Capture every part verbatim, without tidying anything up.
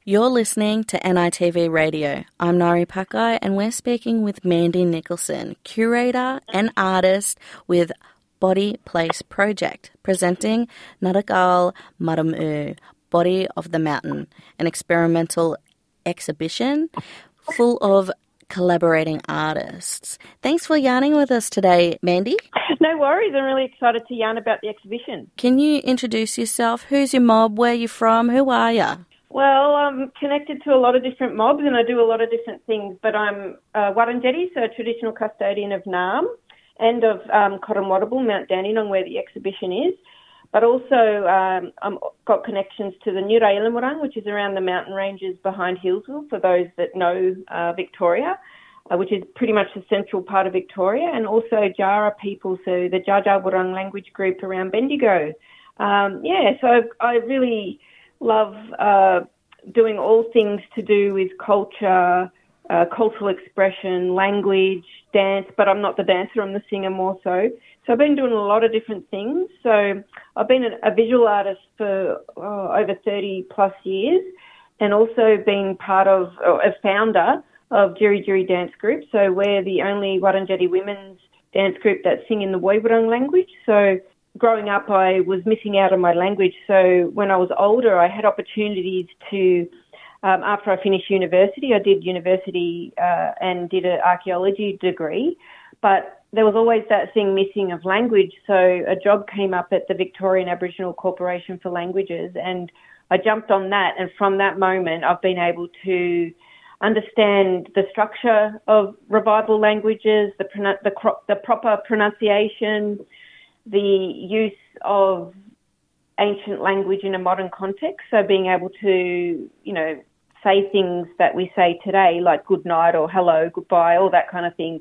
You're listening to N I T V Radio. I'm Nari Pakai and we're speaking with Mandy Nicholson, curator and artist with Body Place Project, presenting Naragal Maramu, Body of the Mountain, an experimental exhibition full of collaborating artists. Thanks for yarning with us today, Mandy. No worries. I'm really excited to yarn about the exhibition. Can you introduce yourself? Who's your mob? Where are you from? Who are you? Well, I'm connected to a lot of different mobs and I do a lot of different things, but I'm uh, Wurundjeri, so a traditional custodian of Naarm and of um, Cottonwottable, Mount Dandenong, where the exhibition is. But also um, I've got connections to the Nura Illamurang, which is around the mountain ranges behind Hillsville, for those that know uh, Victoria, uh, which is pretty much the central part of Victoria, and also Jara people, so the Jaja-Wurrung language group around Bendigo. Um, yeah, so I've, I really love uh, doing all things to do with culture, uh, cultural expression, language, dance, but I'm not the dancer, I'm the singer more so. So I've been doing a lot of different things. So I've been a, a visual artist for oh, over thirty plus years and also been part of, or a founder of Jiri Jiri Dance Group. So we're the only Wurundjeri women's dance group that sing in the Woiwurrung language. So growing up, I was missing out on my language. So when I was older, I had opportunities to, um, after I finished university, I did university uh, and did an archaeology degree. But there was always that thing missing of language. So a job came up at the Victorian Aboriginal Corporation for Languages and I jumped on that. And from that moment, I've been able to understand the structure of revival languages, the, the, the proper pronunciation, the use of ancient language in a modern context. So being able to, you know, say things that we say today, like good night or hello, goodbye, all that kind of thing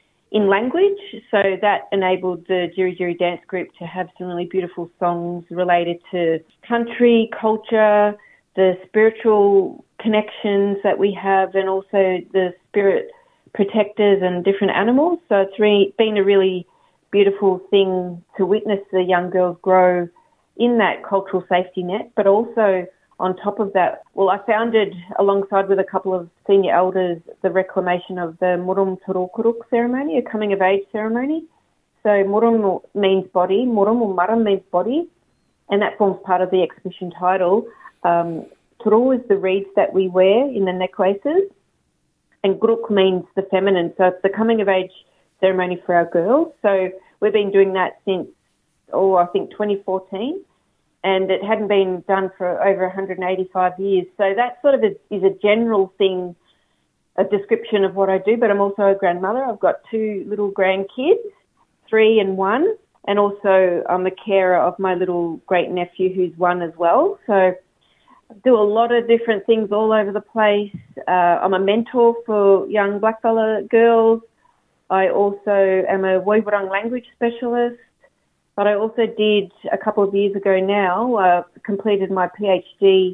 in language. So that enabled the Jiri Jiri Dance Group to have some really beautiful songs related to country, culture, the spiritual connections that we have, and also the spirit protectors and different animals. So it's re- been a really beautiful thing to witness the young girls grow in that cultural safety net, but also on top of that, well, I founded, alongside with a couple of senior elders, the reclamation of the Murum Turukuruk ceremony, a coming-of-age ceremony. So Murum means body, Murum or Maram means body, and that forms part of the exhibition title. Um, Turu is the reeds that we wear in the necklaces, and Guruk means the feminine. So it's the coming-of-age ceremony for our girls. So we've been doing that since, oh, I think twenty fourteen. And it hadn't been done for over one hundred eighty-five years. So that sort of is, is a general thing, a description of what I do, but I'm also a grandmother. I've got two little grandkids, three and one, and also I'm a carer of my little great-nephew who's one as well. So I do a lot of different things all over the place. Uh, I'm a mentor for young blackfella girls. I also am a Woiwurrung language specialist. But I also did, a couple of years ago now, uh, completed my PhD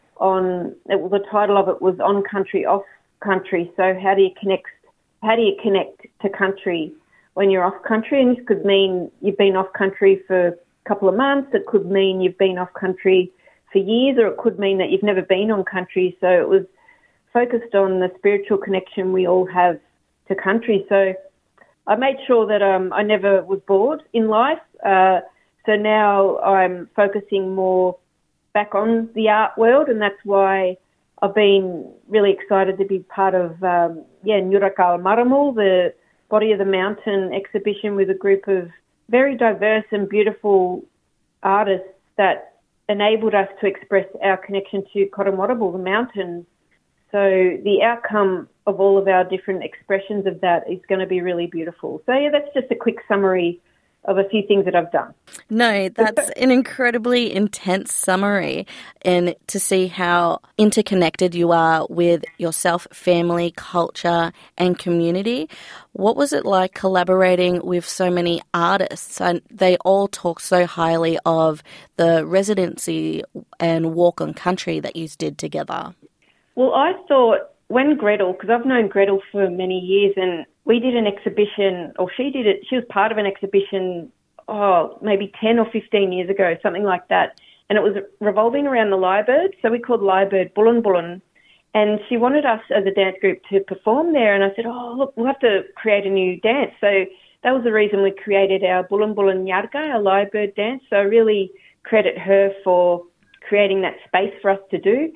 on, it, well, the title of it was On Country, Off Country. So how do you connect, how do you connect to country when you're off country? And this could mean you've been off country for a couple of months. It could mean you've been off country for years, or it could mean that you've never been on country. So it was focused on the spiritual connection we all have to country. So I made sure that um, I never was bored in life. Uh, so now I'm focusing more back on the art world, and that's why I've been really excited to be part of, um, yeah, Nuragal Maramu, the Body of the Mountain exhibition with a group of very diverse and beautiful artists that enabled us to express our connection to Cottonwottable, the mountains. So the outcome of all of our different expressions of that is going to be really beautiful. So, yeah, that's just a quick summary of a few things that I've done. No, that's an incredibly intense summary, and to see how interconnected you are with yourself, family, culture and community. What was it like collaborating with so many artists? And they all talk so highly of the residency and walk on country that you did together. Well, I thought when Gretel, because I've known Gretel for many years, and we did an exhibition, or she did it, she was part of an exhibition, oh, maybe ten or fifteen years ago, something like that, and it was revolving around the lyrebird. So we called lyrebird Bulun Bulun. And she wanted us as a dance group to perform there. And I said, oh, look, we'll have to create a new dance. So that was the reason we created our Bulun Bulun Yarga, our lyrebird dance. So I really credit her for creating that space for us to do,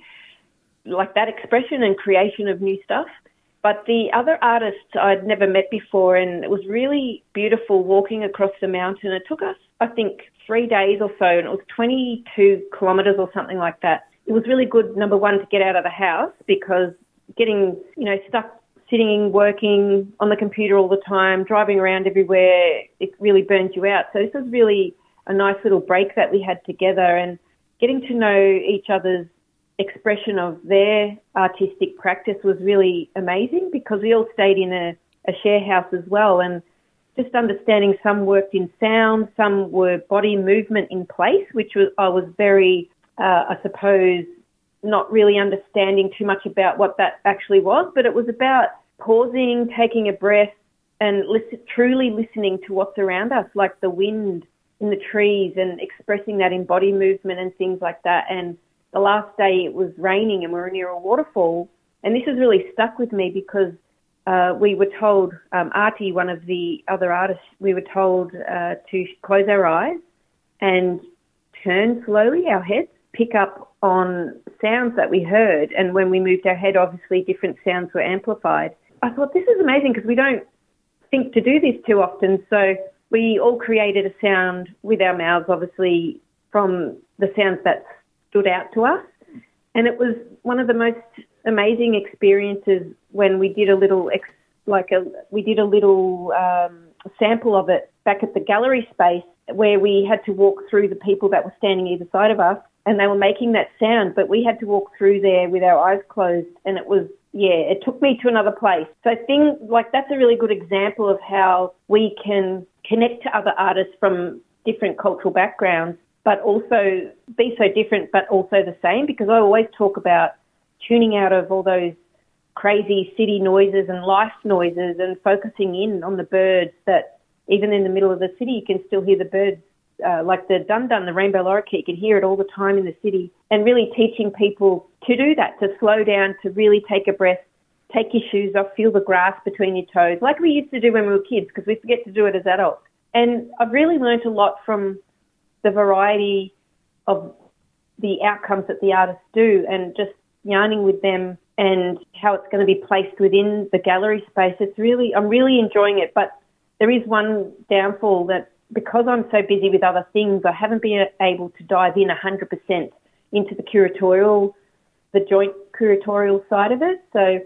like that expression and creation of new stuff. But the other artists I'd never met before, and it was really beautiful walking across the mountain. It took us, I think, three days or so, and it was twenty-two kilometres or something like that. It was really good, number one, to get out of the house, because getting, you know, stuck sitting, working on the computer all the time, driving around everywhere, it really burns you out. So this was really a nice little break that we had together, and getting to know each other's expression of their artistic practice was really amazing, because we all stayed in a, a share house as well, and just understanding some worked in sound, some were body movement in place, which was I was very, uh, I suppose, not really understanding too much about what that actually was, but it was about pausing, taking a breath, and listen, truly listening to what's around us, like the wind in the trees, and expressing that in body movement and things like that. And the last day it was raining and we were near a waterfall, and this has really stuck with me because uh, we were told, um, Artie, one of the other artists, we were told uh, to close our eyes and turn slowly our heads, pick up on sounds that we heard, and when we moved our head, obviously different sounds were amplified. I thought, this is amazing, because we don't think to do this too often. So we all created a sound with our mouths, obviously, from the sounds that stood out to us. And it was one of the most amazing experiences when we did a little, ex, like a, we did a little um, sample of it back at the gallery space, where we had to walk through the people that were standing either side of us, and they were making that sound, but we had to walk through there with our eyes closed, and it was, yeah, it took me to another place. So I think, like, that's a really good example of how we can connect to other artists from different cultural backgrounds, but also be so different but also the same, because I always talk about tuning out of all those crazy city noises and life noises and focusing in on the birds, that even in the middle of the city you can still hear the birds, uh, like the dun-dun, the rainbow lorikeet, you can hear it all the time in the city, and really teaching people to do that, to slow down, to really take a breath, take your shoes off, feel the grass between your toes, like we used to do when we were kids, because we forget to do it as adults. And I've really learned a lot from the variety of the outcomes that the artists do, and just yarning with them and how it's going to be placed within the gallery space. It's really, I'm really enjoying it, but there is one downfall, that because I'm so busy with other things, I haven't been able to dive in one hundred percent into the curatorial, the joint curatorial side of it. So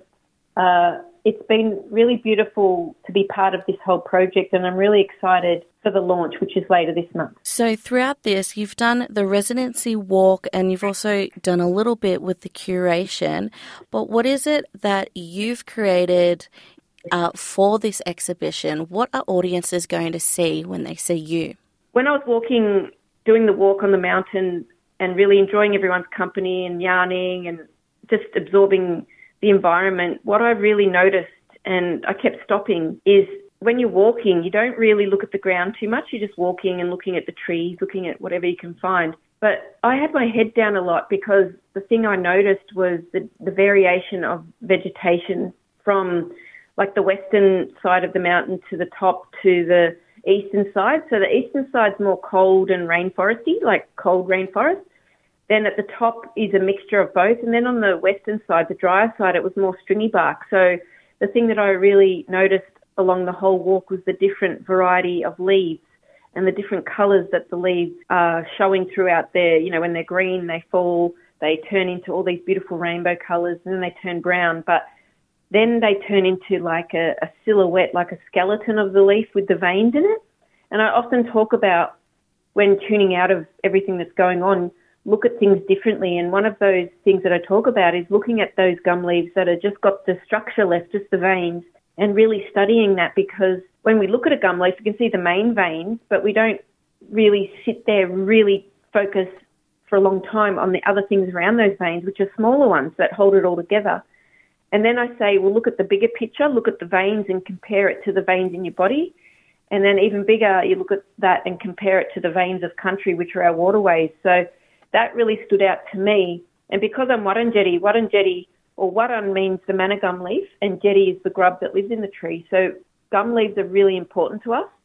uh, it's been really beautiful to be part of this whole project, and I'm really excited for the launch, which is later this month. So throughout this, you've done the residency walk, and you've also done a little bit with the curation. But what is it that you've created uh, for this exhibition? What are audiences going to see when they see you? When I was walking, doing the walk on the mountain and really enjoying everyone's company and yarning and just absorbing the environment, what I really noticed, and I kept stopping, is when you're walking, you don't really look at the ground too much. You're just walking and looking at the trees, looking at whatever you can find. But I had my head down a lot, because the thing I noticed was the, the variation of vegetation from like the western side of the mountain to the top to the eastern side. So the eastern side's more cold and rainforesty, like cold rainforest. Then at the top is a mixture of both. And then on the western side, the drier side, it was more stringy bark. So the thing that I really noticed along the whole walk was the different variety of leaves and the different colours that the leaves are showing throughout there. You know, when they're green, they fall, they turn into all these beautiful rainbow colours, and then they turn brown. But then they turn into like a, a silhouette, like a skeleton of the leaf with the veins in it. And I often talk about, when tuning out of everything that's going on, look at things differently. And one of those things that I talk about is looking at those gum leaves that have just got the structure left, just the veins, and really studying that, because when we look at a gum leaf, we can see the main veins, but we don't really sit there and really focus for a long time on the other things around those veins, which are smaller ones that hold it all together. And then I say, well, look at the bigger picture, look at the veins and compare it to the veins in your body. And then even bigger, you look at that and compare it to the veins of country, which are our waterways. So that really stood out to me. And because I'm Wurundjeri, Wurundjeri, or Wurrun means the manna gum leaf, and Jeti is the grub that lives in the tree. So gum leaves are really important to us.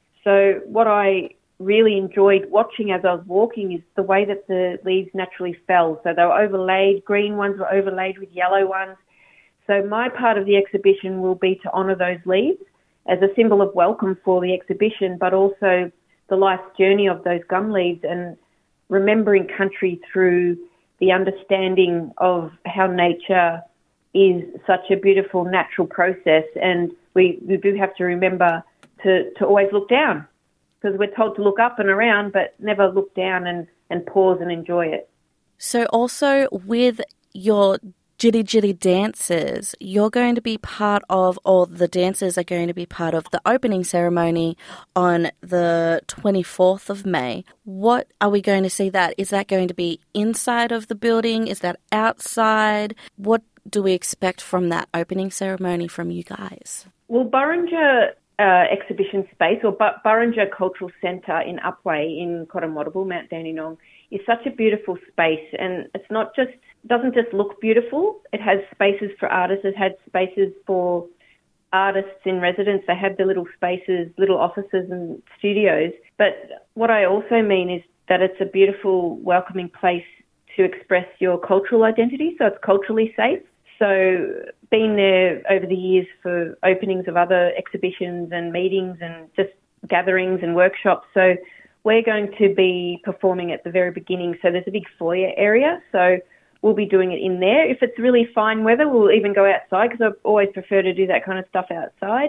So what I really enjoyed watching as I was walking is the way that the leaves naturally fell. So they were overlaid, green ones were overlaid with yellow ones. So my part of the exhibition will be to honour those leaves as a symbol of welcome for the exhibition, but also the life journey of those gum leaves and remembering country through the understanding of how nature is such a beautiful natural process. And we, we do have to remember to, to always look down, because we're told to look up and around, but never look down and, and pause and enjoy it. So also with your Jitty Jitty dances, you're going to be part of, or the dancers are going to be part of the opening ceremony on the twenty-fourth of May. What are we going to see that? Is that going to be inside of the building? Is that outside? What do we expect from that opening ceremony from you guys? Well, Burrinja uh, Exhibition Space, or Bur- Burrinja Cultural Centre in Upwey in Coromwodoble, Mount Dandenong, is such a beautiful space, and it's not just doesn't just look beautiful. It has spaces for artists. It has spaces for artists in residence. They have the little spaces, little offices and studios. But what I also mean is that it's a beautiful, welcoming place to express your cultural identity. So it's culturally safe. So being there over the years for openings of other exhibitions and meetings and just gatherings and workshops. So we're going to be performing at the very beginning. So there's a big foyer area. So we'll be doing it in there. If it's really fine weather, we'll even go outside, because I always prefer to do that kind of stuff outside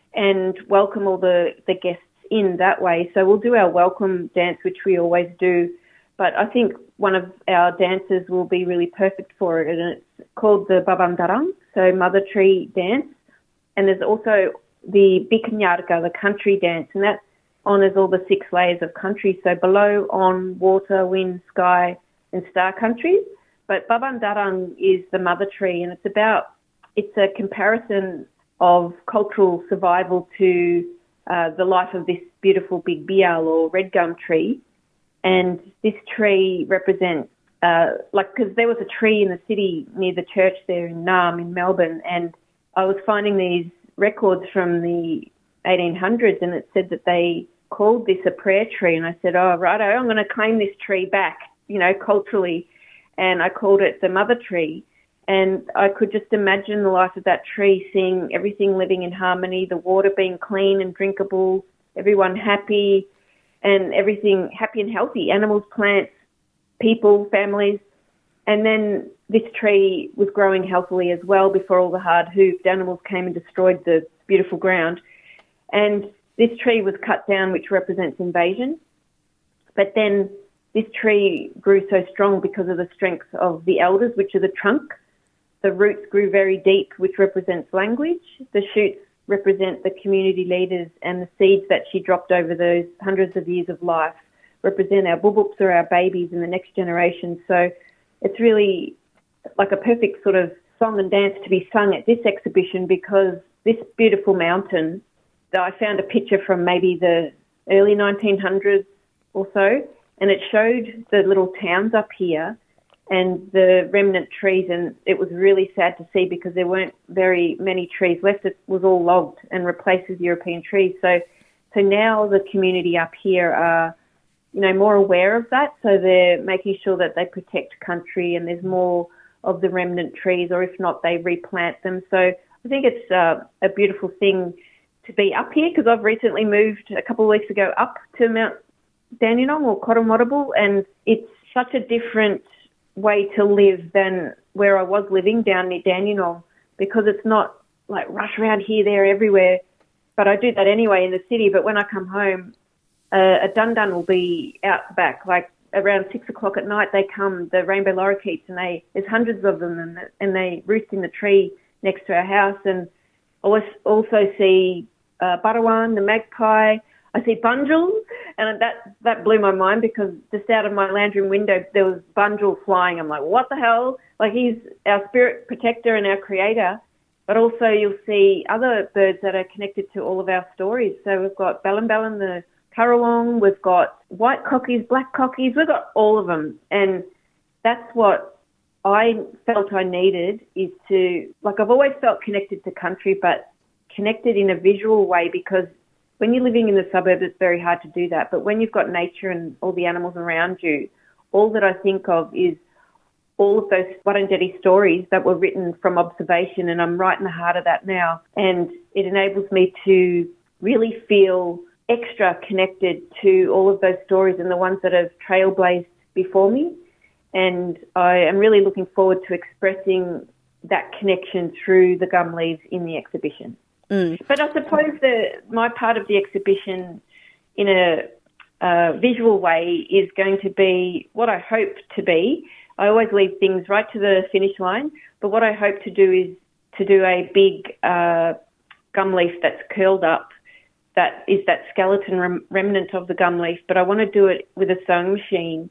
and welcome all the, the guests in that way. So we'll do our welcome dance, which we always do. But I think one of our dances will be really perfect for it, and it's called the Babamdarang, so Mother Tree Dance. And there's also the Bikanyarka, the country dance, and that honours all the six layers of country. So below, on, water, wind, sky, and star countries. But Babamdarang is the mother tree, and it's about, it's a comparison of cultural survival to uh, the life of this beautiful big bial or red gum tree. And this tree represents, uh, like, because there was a tree in the city near the church there in Naarm in Melbourne, and I was finding these records from the eighteen hundreds, and it said that they called this a prayer tree. And I said, oh, righto, I'm going to claim this tree back, you know, culturally. And I called it the mother tree. And I could just imagine the life of that tree, seeing everything living in harmony, the water being clean and drinkable, everyone happy, and everything happy and healthy, animals, plants, people, families. And then this tree was growing healthily as well before all the hard-hoofed animals came and destroyed the beautiful ground. And this tree was cut down, which represents invasion. But then this tree grew so strong because of the strength of the elders, which are the trunk. The roots grew very deep, which represents language. The shoots represent the community leaders, and the seeds that she dropped over those hundreds of years of life represent our bubups or our babies in the next generation. So it's really like a perfect sort of song and dance to be sung at this exhibition, because this beautiful mountain that I found a picture from maybe the early nineteen hundreds or so, and it showed the little towns up here and the remnant trees, and it was really sad to see because there weren't very many trees left. It was all logged and replaced with European trees. So so now the community up here are, you know, more aware of that, so they're making sure that they protect country and there's more of the remnant trees, or if not, they replant them. So I think it's uh, a beautiful thing to be up here, because I've recently moved a couple of weeks ago up to Mount Dandenong or Coromwodoble, and it's such a different way to live than where I was living down near Dandenong, because it's not like rush around here, there, everywhere. But I do that anyway in the city. But when I come home, uh, a dundun will be out the back, like around six o'clock at night. They come, the rainbow lorikeets, and they there's hundreds of them, and, and they roost in the tree next to our house. And I also see uh, Barawan, the magpie. I see Bunjil, and that, that blew my mind, because just out of my lounge room window there was Bunjil flying. I'm like, what the hell? Like, he's our spirit protector and our creator. But also you'll see other birds that are connected to all of our stories. So we've got Balambalan, the currawong, we've got white cockies, black cockies, we've got all of them. And that's what I felt I needed, is to, like, I've always felt connected to country, but connected in a visual way, because when you're living in the suburbs, it's very hard to do that. But when you've got nature and all the animals around you, all that I think of is all of those Wurundjeri stories that were written from observation, and I'm right in the heart of that now. And it enables me to really feel extra connected to all of those stories and the ones that have trailblazed before me. And I am really looking forward to expressing that connection through the gum leaves in the exhibition. Mm. But I suppose the, my part of the exhibition in a uh, visual way is going to be what I hope to be. I always leave things right to the finish line, but what I hope to do is to do a big uh, gum leaf that's curled up, that is that skeleton rem- remnant of the gum leaf, but I want to do it with a sewing machine.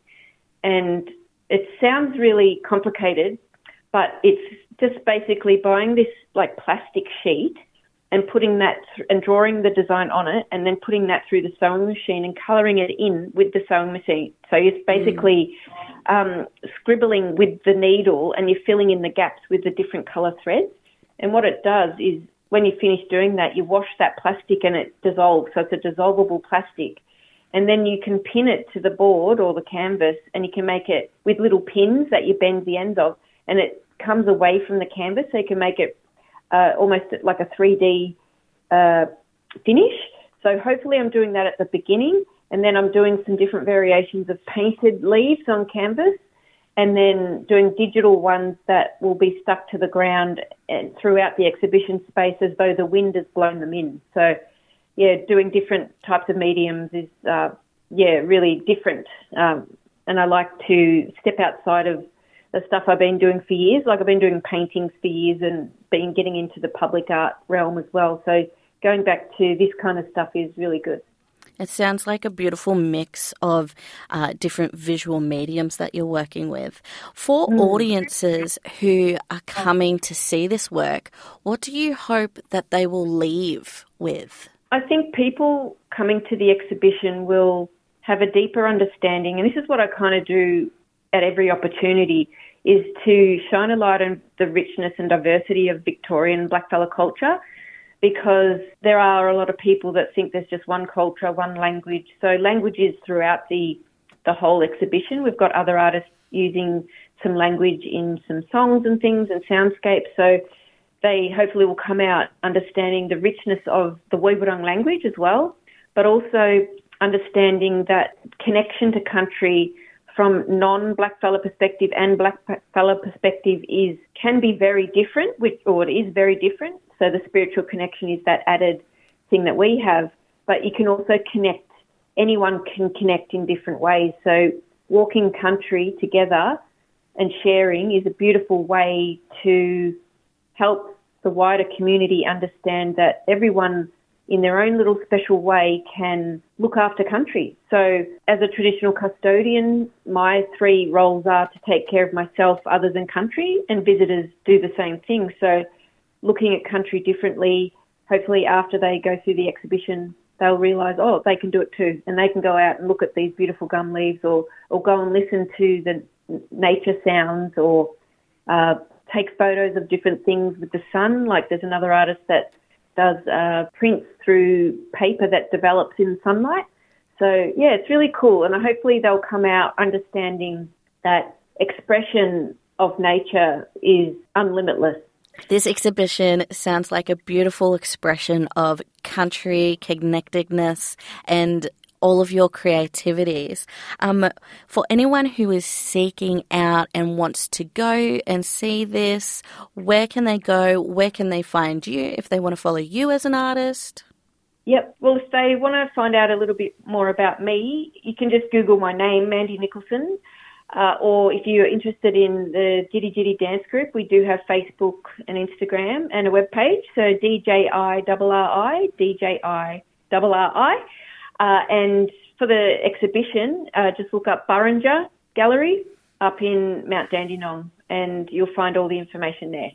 And it sounds really complicated, but it's just basically buying this like plastic sheet and putting that th- and drawing the design on it, and then putting that through the sewing machine and colouring it in with the sewing machine. So it's basically mm. um, scribbling with the needle, and you're filling in the gaps with the different colour threads. And what it does is, when you finish doing that, you wash that plastic and it dissolves. So it's a dissolvable plastic. And then you can pin it to the board or the canvas, and you can make it with little pins that you bend the ends of, and it comes away from the canvas, so you can make it uh, almost like a three D uh, finish. So hopefully I'm doing that at the beginning, and then I'm doing some different variations of painted leaves on canvas, and then doing digital ones that will be stuck to the ground and throughout the exhibition space as though the wind has blown them in. So, yeah, doing different types of mediums is, uh, yeah, really different. Um, and I like to step outside of the stuff I've been doing for years. Like, I've been doing paintings for years and been getting into the public art realm as well. So going back to this kind of stuff is really good. It sounds like a beautiful mix of uh, different visual mediums that you're working with. For mm. audiences who are coming to see this work, what do you hope that they will leave with? I think people coming to the exhibition will have a deeper understanding, and this is what I kind of do at every opportunity, is to shine a light on the richness and diversity of Victorian blackfella culture, because there are a lot of people that think there's just one culture, one language. So language is throughout the the whole exhibition. We've got other artists using some language in some songs and things and soundscapes. So they hopefully will come out understanding the richness of the Woiwurrung language as well, but also understanding that connection to country from non-blackfella perspective and blackfella perspective is can be very different, which or it is very different. So the spiritual connection is that added thing that we have, but you can also connect. Anyone can connect in different ways. So walking country together and sharing is a beautiful way to help the wider community understand that everyone in their own little special way can look after country. So as a traditional custodian, my three roles are to take care of myself, others and country, and visitors do the same thing. So looking at country differently, hopefully after they go through the exhibition, they'll realise, oh, they can do it too. And they can go out and look at these beautiful gum leaves, or, or go and listen to the nature sounds, or uh, take photos of different things with the sun. Like there's another artist that does uh, prints through paper that develops in sunlight. So, yeah, it's really cool. And hopefully they'll come out understanding that expression of nature is unlimitless. This exhibition sounds like a beautiful expression of country, connectedness, and all of your creativities. Um, for anyone who is seeking out and wants to go and see this, where can they go? Where can they find you if they want to follow you as an artist? Yep. Well, if they want to find out a little bit more about me, you can just Google my name, Mandy Nicholson. Uh, or if you're interested in the Jitty Jitty Dance Group, we do have Facebook and Instagram and a webpage. So D J I R R I, D J I R R I. Uh, and for the exhibition, uh, just look up Burrinja Gallery up in Mount Dandenong, and you'll find all the information there.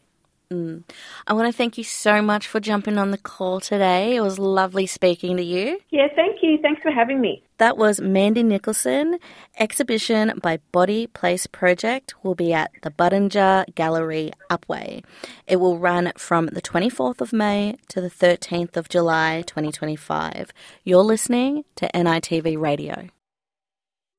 Mm. I want to thank you so much for jumping on the call today. It was lovely speaking to you. Yeah, thank you. Thanks for having me. That was Mandy Nicholson. Exhibition by Body Place Project will be at the Budinger Gallery, Upwey. It will run from the twenty-fourth of May to the thirteenth of July twenty twenty-five. You're listening to N I T V Radio.